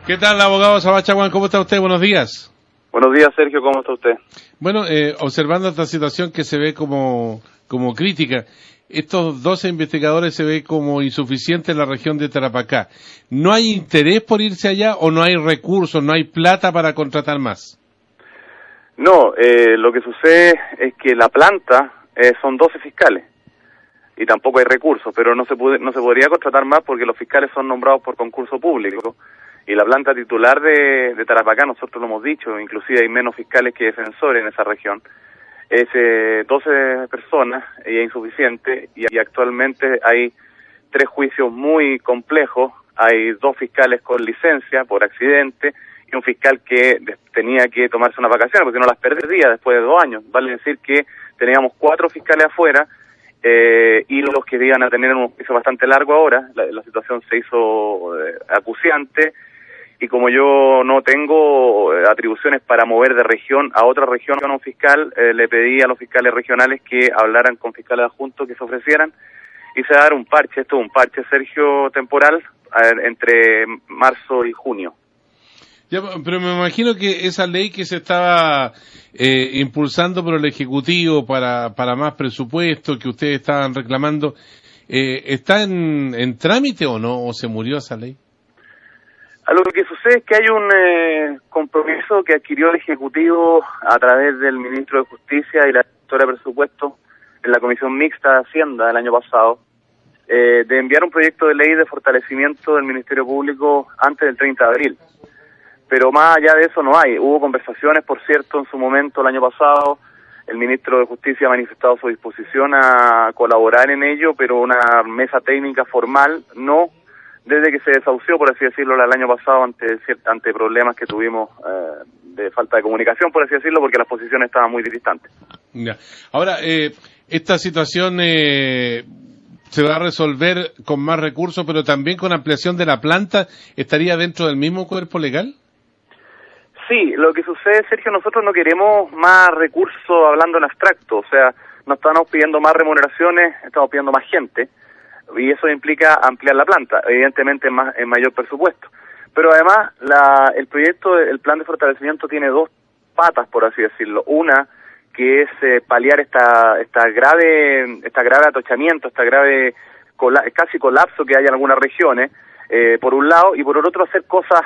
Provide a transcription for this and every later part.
¿Qué tal, abogado Sabachaguán? ¿Cómo está usted? Buenos días. Buenos días, Sergio. ¿Cómo está usted? Bueno, observando esta situación que se ve como crítica, estos 12 investigadores se ve como insuficiente en la región de Tarapacá. ¿No hay interés por irse allá o no hay recursos, no hay plata para contratar más? No, lo que sucede es que la planta son 12 fiscales y tampoco hay recursos, pero no se podría contratar más porque los fiscales son nombrados por concurso público y la planta titular de Tarapacá, nosotros lo hemos dicho, inclusive hay menos fiscales que defensores en esa región, es 12 personas y es insuficiente y actualmente hay 3 juicios muy complejos, hay 2 fiscales con licencia por accidente y un fiscal que tenía que tomarse unas vacaciones porque no las perdía después de 2 años. Vale decir que teníamos 4 fiscales afuera y los que iban a tener un juicio bastante largo ahora. La situación se hizo acuciante y como yo no tengo atribuciones para mover de región a otra región a un fiscal, le pedí a los fiscales regionales que hablaran con fiscales adjuntos que se ofrecieran y se va a dar un parche. Esto es un parche, Sergio, temporal entre marzo y junio. Ya, pero me imagino que esa ley que se estaba impulsando por el Ejecutivo para más presupuesto que ustedes estaban reclamando, ¿está en trámite o no? ¿O se murió esa ley? Lo que sucede es que hay un compromiso que adquirió el Ejecutivo a través del Ministro de Justicia y la directora de Presupuesto en la Comisión Mixta de Hacienda del año pasado, de enviar un proyecto de ley de fortalecimiento del Ministerio Público antes del 30 de abril. Pero más allá de eso no hay. Hubo conversaciones, por cierto, en su momento, el año pasado, el Ministro de Justicia ha manifestado su disposición a colaborar en ello, pero una mesa técnica formal no, desde que se desahució, por así decirlo, el año pasado ante problemas que tuvimos de falta de comunicación, por así decirlo, porque las posiciones estaban muy distantes. Ya. Ahora, esta situación se va a resolver con más recursos, pero también con ampliación de la planta. ¿Estaría dentro del mismo cuerpo legal? Sí, lo que sucede, Sergio, nosotros no queremos más recursos hablando en abstracto, o sea, no estamos pidiendo más remuneraciones, estamos pidiendo más gente, y eso implica ampliar la planta, evidentemente en mayor presupuesto. Pero además, el proyecto, el plan de fortalecimiento tiene 2 patas, por así decirlo. Una, que es paliar esta grave atochamiento, casi colapso que hay en algunas regiones, por un lado, y por el otro hacer cosas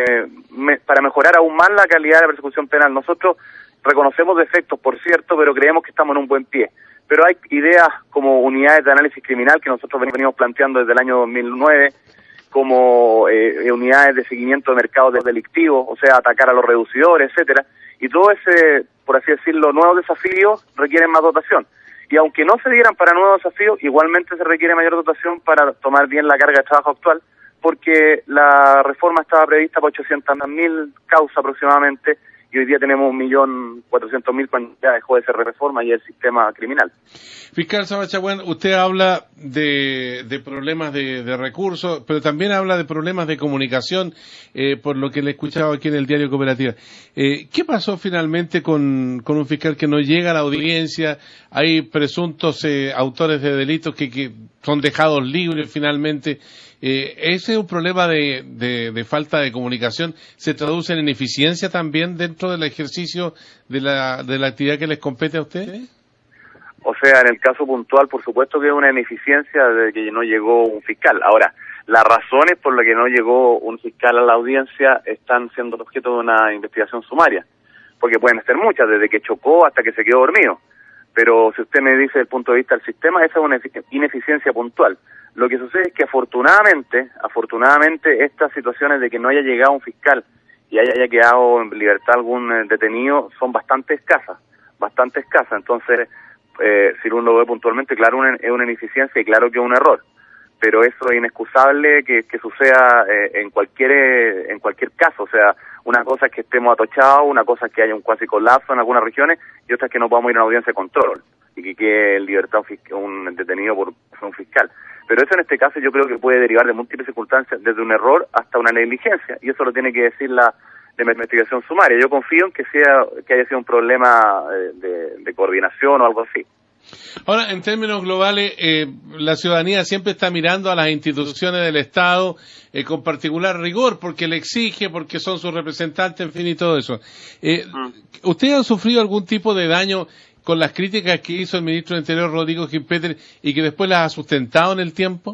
para mejorar aún más la calidad de la persecución penal. Nosotros reconocemos defectos, por cierto, pero creemos que estamos en un buen pie. Pero hay ideas como unidades de análisis criminal que nosotros venimos planteando desde el año 2009, como unidades de seguimiento de mercados delictivos, o sea, atacar a los reducidores, etcétera. Y todo ese, por así decirlo, nuevos desafíos requieren más dotación. Y aunque no se dieran para nuevos desafíos, igualmente se requiere mayor dotación para tomar bien la carga de trabajo actual, porque la reforma estaba prevista para 800.000 causas aproximadamente, y hoy día tenemos 1.400.000 cuando ya dejó de ser reforma y el sistema criminal. Fiscal Sabachaguán, usted habla de problemas de recursos, pero también habla de problemas de comunicación, por lo que le he escuchado aquí en el Diario Cooperativa. ¿Qué pasó finalmente con un fiscal que no llega a la audiencia? Hay presuntos autores de delitos que son dejados libres finalmente. ¿Ese es un problema de falta de comunicación? ¿Se traduce en ineficiencia también dentro del ejercicio de la actividad que les compete a ustedes? O sea, en el caso puntual, por supuesto que es una ineficiencia de que no llegó un fiscal. Ahora, las razones por las que no llegó un fiscal a la audiencia están siendo objeto de una investigación sumaria, porque pueden ser muchas, desde que chocó hasta que se quedó dormido. Pero si usted me dice desde el punto de vista del sistema, esa es una ineficiencia puntual. Lo que sucede es que afortunadamente, estas situaciones de que no haya llegado un fiscal y haya quedado en libertad algún detenido son bastante escasas. Entonces, si uno lo ve puntualmente, claro, es una ineficiencia y claro que es un error. Pero eso es inexcusable que suceda en cualquier caso. O sea, una cosa es que estemos atochados, una cosa es que haya un cuasi colapso en algunas regiones y otra es que no podamos ir a una audiencia de control y que quede en libertad un detenido por un fiscal. Pero eso en este caso yo creo que puede derivar de múltiples circunstancias, desde un error hasta una negligencia, y eso lo tiene que decir la investigación sumaria. Yo confío en que haya sido un problema de coordinación o algo así. Ahora, en términos globales, la ciudadanía siempre está mirando a las instituciones del Estado con particular rigor, porque le exige, porque son sus representantes, en fin, y todo eso. ¿Ustedes han sufrido algún tipo de daño con las críticas que hizo el ministro del Interior, Rodrigo Gimpeter, y que después las ha sustentado en el tiempo?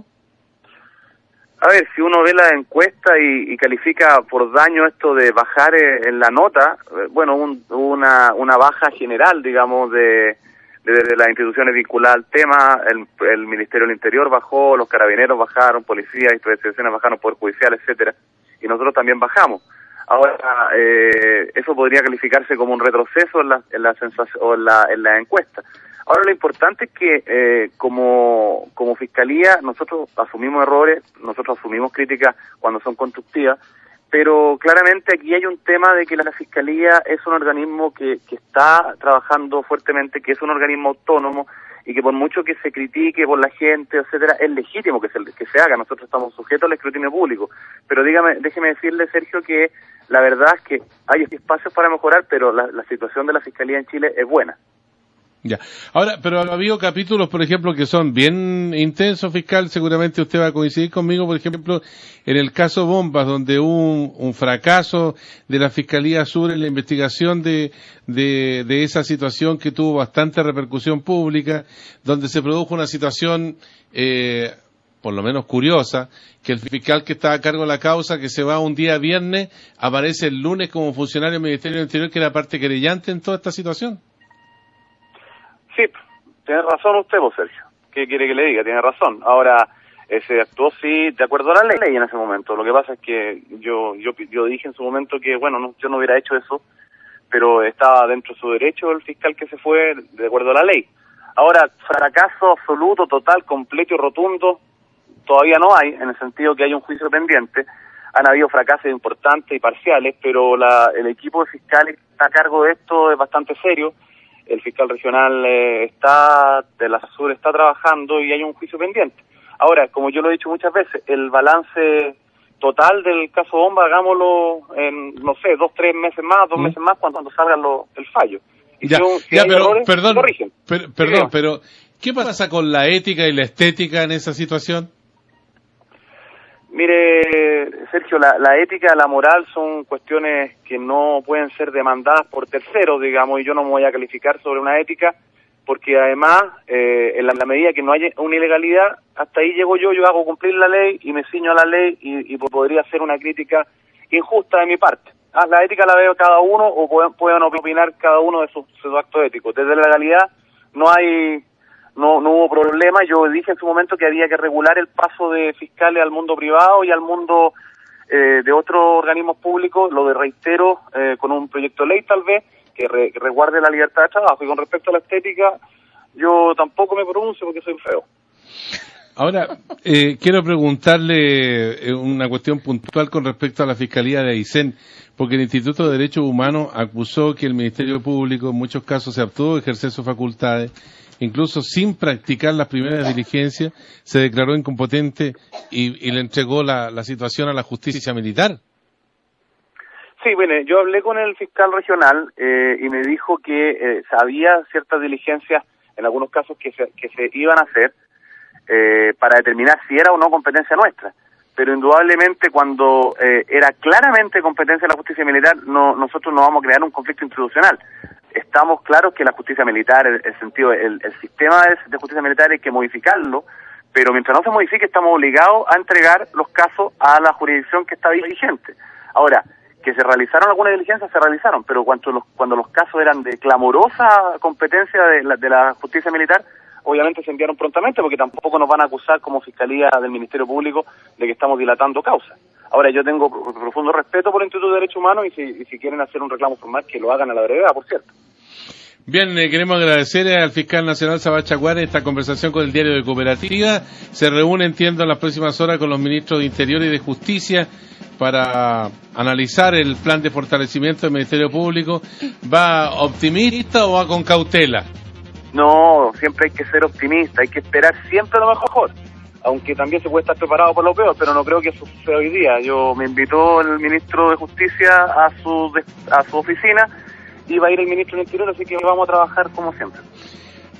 A ver, si uno ve la encuesta y califica por daño esto de bajar en la nota, bueno, una baja general, digamos, de las instituciones vinculadas al tema. El Ministerio del Interior bajó, los carabineros bajaron, policías, instituciones bajaron, Poder Judicial, etcétera, y nosotros también bajamos. Ahora, eso podría calificarse como un retroceso en la encuesta. Ahora, lo importante es que como Fiscalía nosotros asumimos errores, nosotros asumimos críticas cuando son constructivas, pero claramente aquí hay un tema de que la Fiscalía es un organismo que está trabajando fuertemente, que es un organismo autónomo y que por mucho que se critique por la gente, etcétera, es legítimo que se haga. Nosotros estamos sujetos al escrutinio público. Pero déjeme decirle, Sergio, que la verdad es que hay espacios para mejorar, pero la situación de la Fiscalía en Chile es buena. Ya. Ahora, pero ha habido capítulos, por ejemplo, que son bien intensos, fiscal. Seguramente usted va a coincidir conmigo, por ejemplo, en el caso Bombas, donde hubo un fracaso de la Fiscalía Sur en la investigación de esa situación que tuvo bastante repercusión pública, donde se produjo una situación, por lo menos curiosa, que el fiscal que estaba a cargo de la causa, que se va un día viernes, aparece el lunes como funcionario del Ministerio del Interior, que era parte querellante en toda esta situación. Sí, tiene razón usted, Sergio. ¿Qué quiere que le diga? Tiene razón. Ahora, se actuó, sí, de acuerdo a la ley en ese momento. Lo que pasa es que yo dije en su momento que, bueno, yo no hubiera hecho eso, pero estaba dentro de su derecho el fiscal que se fue de acuerdo a la ley. Ahora, fracaso absoluto, total, completo y rotundo, todavía no hay, en el sentido que hay un juicio pendiente. Han habido fracasos importantes y parciales, pero el equipo de fiscales que está a cargo de esto es bastante serio. El fiscal regional de la Sur está trabajando y hay un juicio pendiente. Ahora, como yo lo he dicho muchas veces, el balance total del caso Bomba, hagámoslo en, no sé, 2 meses más cuando salga el fallo. Y pero ¿qué pasa con la ética y la estética en esa situación? Mire, Sergio, la ética y la moral son cuestiones que no pueden ser demandadas por terceros, digamos, y yo no me voy a calificar sobre una ética, porque además, en la medida que no haya una ilegalidad, hasta ahí llego yo hago cumplir la ley y me ciño a la ley y podría ser una crítica injusta de mi parte. La ética la veo cada uno o pueden opinar cada uno de sus actos éticos. Desde la legalidad no hubo problema. Yo dije en su momento que había que regular el paso de fiscales al mundo privado y al mundo de otros organismos públicos. Lo reitero con un proyecto de ley tal vez que resguarde la libertad de trabajo. Y con respecto a la estética, yo tampoco me pronuncio porque soy feo. Ahora, quiero preguntarle una cuestión puntual con respecto a la Fiscalía de Aysén, porque el Instituto de Derechos Humanos acusó que el Ministerio Público en muchos casos se abstuvo de ejercer sus facultades, incluso sin practicar las primeras diligencias, se declaró incompetente y le entregó la situación a la justicia militar. Sí, bueno, yo hablé con el fiscal regional y me dijo que había ciertas diligencias, en algunos casos, que se iban a hacer para determinar si era o no competencia nuestra. Pero indudablemente cuando era claramente competencia de la justicia militar, nosotros no vamos a crear un conflicto institucional. Estamos claros que la justicia militar, el sistema de justicia militar hay que modificarlo, pero mientras no se modifique estamos obligados a entregar los casos a la jurisdicción que está vigente. Ahora, que se realizaron algunas diligencias, se realizaron, pero cuando los casos eran de clamorosa competencia de la justicia militar, obviamente se enviaron prontamente, porque tampoco nos van a acusar como Fiscalía del Ministerio Público de que estamos dilatando causas. Ahora, yo tengo profundo respeto por el Instituto de Derechos Humanos y si quieren hacer un reclamo formal, que lo hagan a la brevedad, por cierto. Bien, queremos agradecer al fiscal nacional Sabacha Guare esta conversación con el Diario de Cooperativa. Se reúne, entiendo, en las próximas horas con los ministros de Interior y de Justicia para analizar el plan de fortalecimiento del Ministerio Público. ¿Va optimista o va con cautela? No, siempre hay que ser optimista, hay que esperar siempre lo mejor, aunque también se puede estar preparado para lo peor, pero no creo que eso suceda hoy día. Me invitó el ministro de Justicia a su oficina y va a ir el ministro del Interior, así que vamos a trabajar como siempre.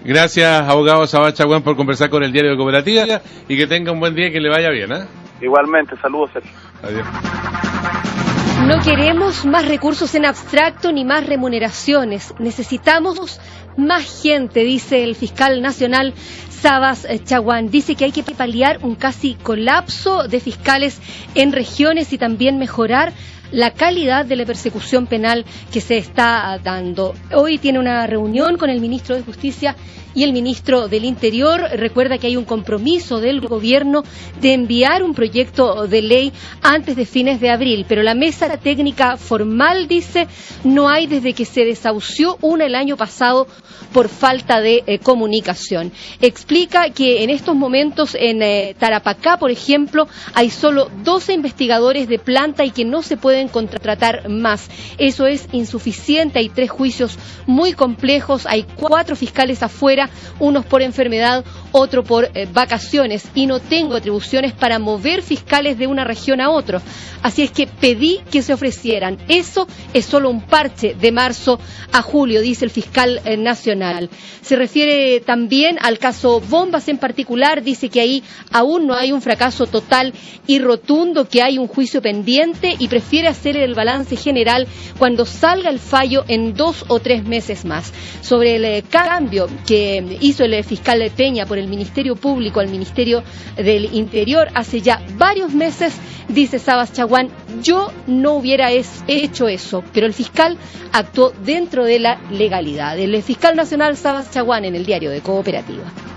Gracias, abogado Sabás Chaguán, por conversar con el Diario de Cooperativa y que tenga un buen día y que le vaya bien, ¿eh? Igualmente, saludos, Sergio. Adiós. No queremos más recursos en abstracto ni más remuneraciones. Necesitamos más gente, dice el fiscal nacional Sabás Chaguán. Dice que hay que paliar un casi colapso de fiscales en regiones y también mejorar la calidad de la persecución penal que se está dando. Hoy tiene una reunión con el ministro de Justicia y el ministro del Interior. Recuerda que hay un compromiso del gobierno de enviar un proyecto de ley antes de fines de abril, pero la mesa técnica formal, dice, no hay desde que se desahució una el año pasado por falta de comunicación. Explica que en estos momentos en Tarapacá, por ejemplo, hay solo 12 investigadores de planta y que no se pueden contratar más. Eso es insuficiente, hay 3 juicios muy complejos, hay 4 fiscales afuera, unos por enfermedad, otro por vacaciones, y no tengo atribuciones para mover fiscales de una región a otra. Así es que pedí que se ofrecieran. Eso es solo un parche de marzo a julio, dice el fiscal nacional. Se refiere también al caso Bombas en particular, dice que ahí aún no hay un fracaso total y rotundo, que hay un juicio pendiente y prefiere hacer el balance general cuando salga el fallo en 2 o 3 meses más. Sobre el cambio que hizo el fiscal Peña por el Ministerio Público al Ministerio del Interior hace ya varios meses, dice Sabás Chaguán, yo no hubiera hecho eso, pero el fiscal actuó dentro de la legalidad. El fiscal nacional Sabás Chaguán en el Diario de Cooperativa.